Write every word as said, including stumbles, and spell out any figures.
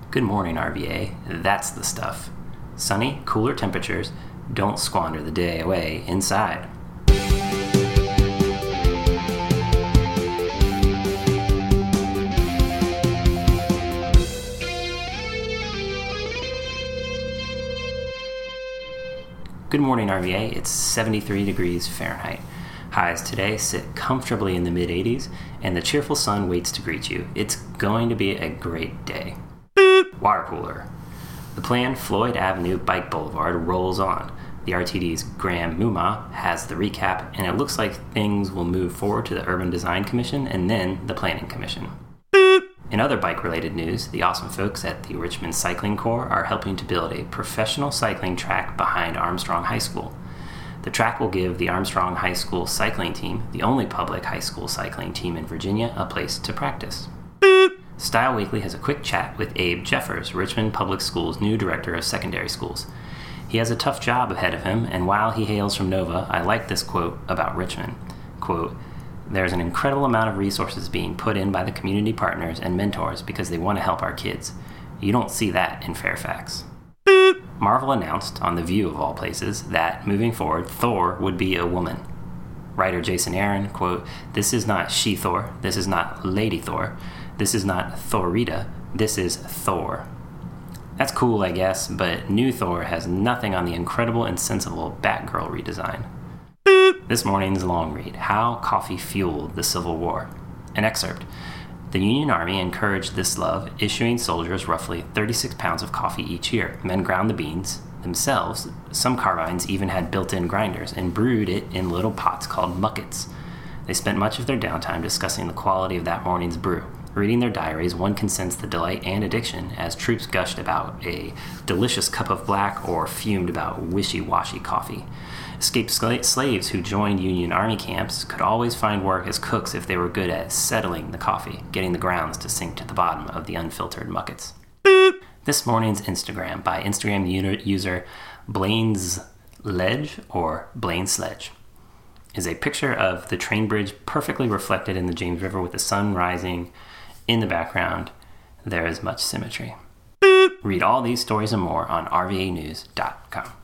Good morning, R V A. That's the stuff. Sunny, cooler temperatures. Don't squander the day away inside. Good morning, R V A. It's seventy-three degrees Fahrenheit. Highs today sit comfortably in the mid eighties, and the cheerful sun waits to greet you. It's going to be a great day. Water cooler. The planned Floyd Avenue Bike Boulevard rolls on. The R T D's Graham Muma has the recap, and it looks like things will move forward to the Urban Design Commission and then the Planning Commission. In other bike-related news, the awesome folks at the Richmond Cycling Corps are helping to build a professional cycling track behind Armstrong High School. The track will give the Armstrong High School cycling team, the only public high school cycling team in Virginia, a place to practice. Style Weekly has a quick chat with Abe Jeffers, Richmond Public Schools' new director of secondary schools. He has a tough job ahead of him, and while he hails from Nova, I like this quote about Richmond. Quote, "There's an incredible amount of resources being put in by the community partners and mentors because they want to help our kids. You don't see that in Fairfax." Marvel announced, on The View of all places, that, moving forward, Thor would be a woman. Writer Jason Aaron, quote, "This is not She-Thor, this is not Lady Thor, this is not Thorita, this is Thor." That's cool, I guess, but new Thor has nothing on the incredible and sensible Batgirl redesign. This morning's long read, How Coffee Fueled the Civil War. An excerpt. The Union Army encouraged this love, issuing soldiers roughly thirty-six pounds of coffee each year. Men ground the beans themselves. Some carbines even had built-in grinders and brewed it in little pots called muckets. They spent much of their downtime discussing the quality of that morning's brew. Reading their diaries, one can sense the delight and addiction as troops gushed about a delicious cup of black or fumed about wishy-washy coffee. Escaped sla- slaves who joined Union Army camps could always find work as cooks if they were good at settling the coffee, getting the grounds to sink to the bottom of the unfiltered muckets. This morning's Instagram by Instagram user Blaine's Ledge or Blaine Sledge is a picture of the train bridge perfectly reflected in the James River with the sun rising in the background. There is much symmetry. Read all these stories and more on R V A news dot com.